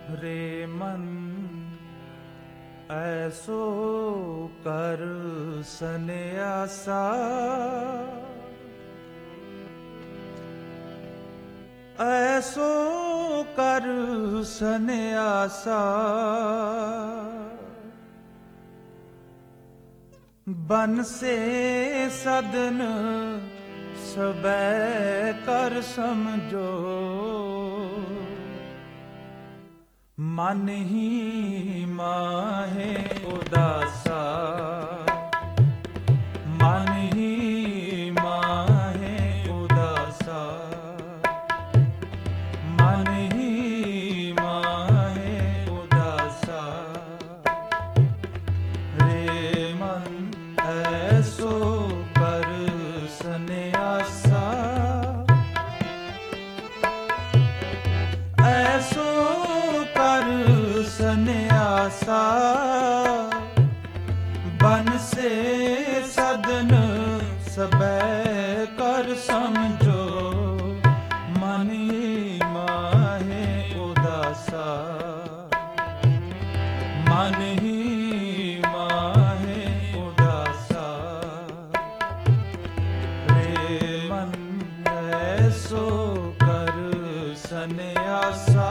रे मन ऐसो कर सन्यासा, ऐसो कर सन्यासा, बन से सदन सबे कर समझो, मन ही माहे उदासा, मन ही माहे उदासा, मन ही माहे उदासा। रे मन ऐसो कर सन्यासा, ऐसो कर सन्यासा, बन से सदन सबे कर समझो, मन ही माहे उदासा, मन ही माहे उदासा। रे मन ऐसो कर सन्यासा,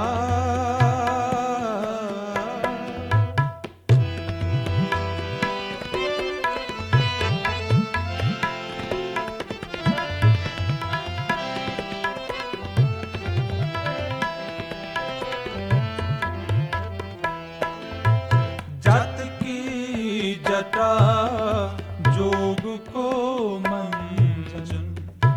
जत की जटा जोग को मंजन,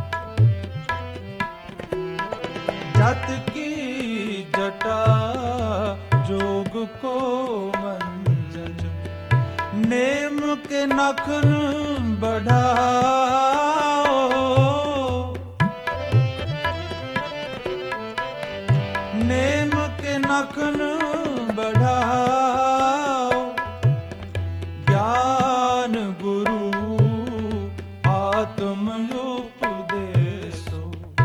जत की जटा जोग को मंजन, नेम के नखन बढ़ाओ, नेम के नखन बढ़ाओ, ज्ञान गुरु आत्म उपदेशो,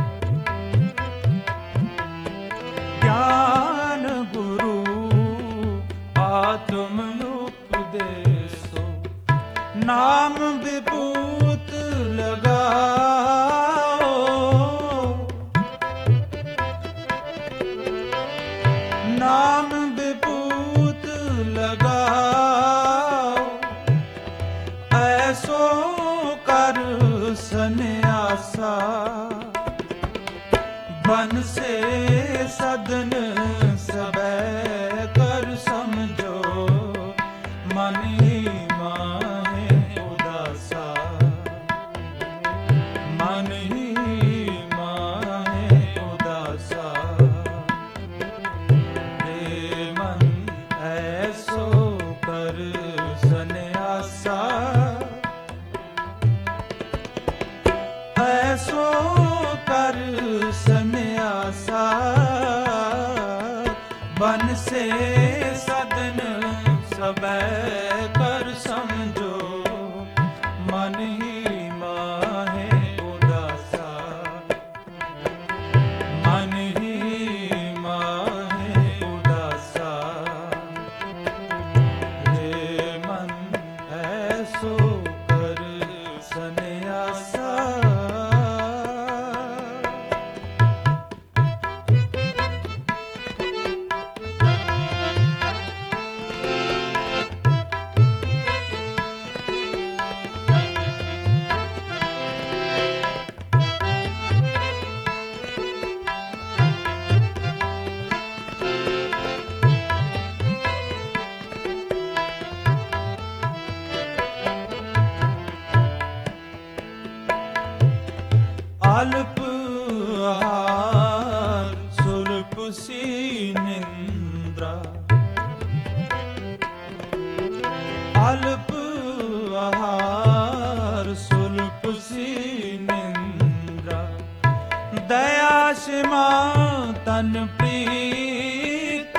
ज्ञान गुरु आत्म उपदेशो, नाम विभूत लगाओ, नाम विभूत लगाओ, ऐसो कर सन्यासा, बन से सदन सबे कर समझो, मन ही माहे उदासा, मन ही माहे उदासा। रे मन ऐसो कर सन्यासा, ऐसो कर सन्यासा, बन से सदन सबे कर समझो, मन ही माहे उदासा, मन ही माहे उदासा। रे मन ऐसो कर सन्यासा, अल्प आहार सुल्प सी निंद्रा, अल्प आहार सुल्प सी निंद्रा, दया क्षमा तन प्रीत,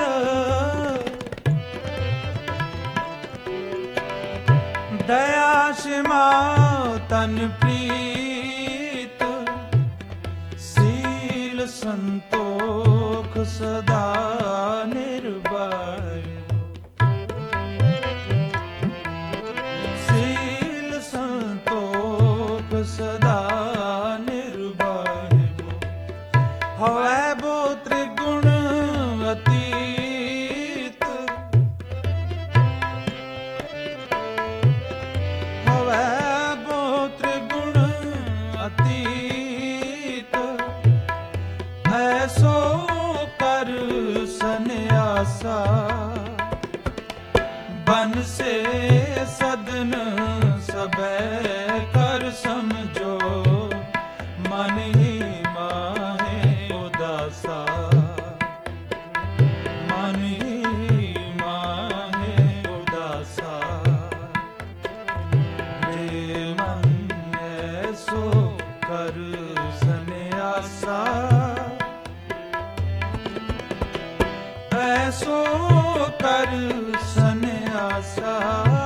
दया क्षमा तन प्रीत, संतोख सदा निर्भय, होवै बो त्रिगुण अतीत, होवै बो त्रिगुण अतीत, ऐसो कर सन्यासा, बन से सदन सबे कर समझो, मन ही माहे उदासा, मन ही माहे उदासा। रे मन ऐसो कर सन्यासा, ऐसो कर सन्यासा,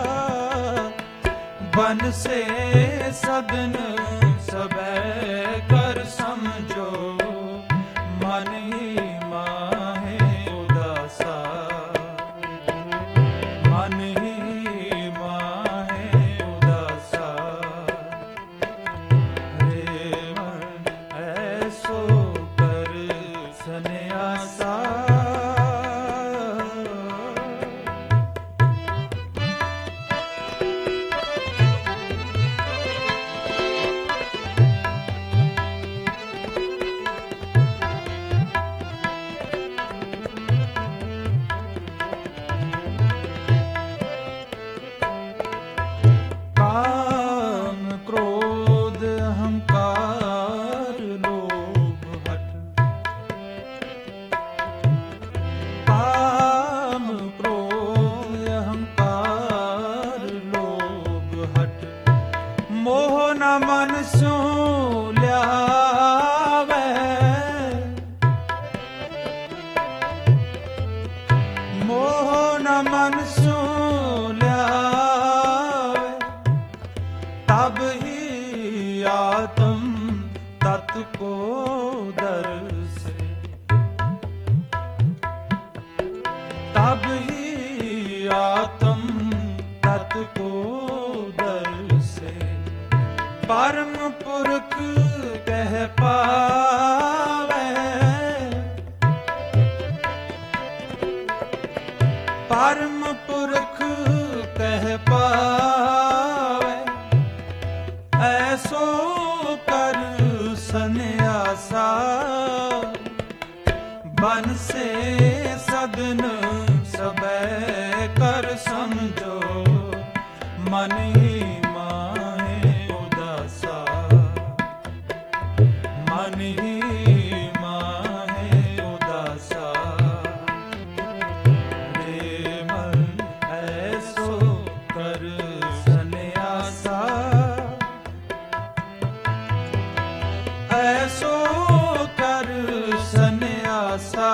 बन से सदन सबे कर समझो, मन ही माहे उदासा, मन ही माहे उदासा। रे मन ऐसो कर सन्यासा, काम क्रोध अहंकार लोभ हठ, काम क्रोध अहंकार लोभ हठ, मोह न मन सो ल्यावे, मोह न मन सो तब ही आत्म तत् को दर्शे, तब ही आत्म तत् को दर्शे, परम पुरख कह पावे, परम पुरख कह पावे, ऐसो कर सन्यासा, बन से सदन सबे कर समझो, मन ही माहे उदासा, मन ही माहे उदासा। रे मन ऐसो कर सन्यासा, ऐसो कर सन्यासा,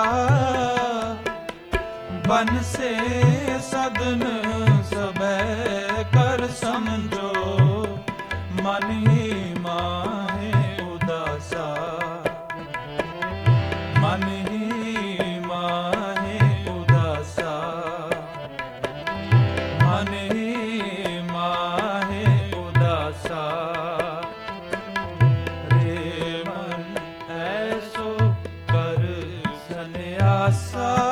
बन से सदन सबे कर समझो, मन ही माहे उदासा, मन ही माहे उदासा, मन ही माहे उदासा। ऐसो कर सन्यासा,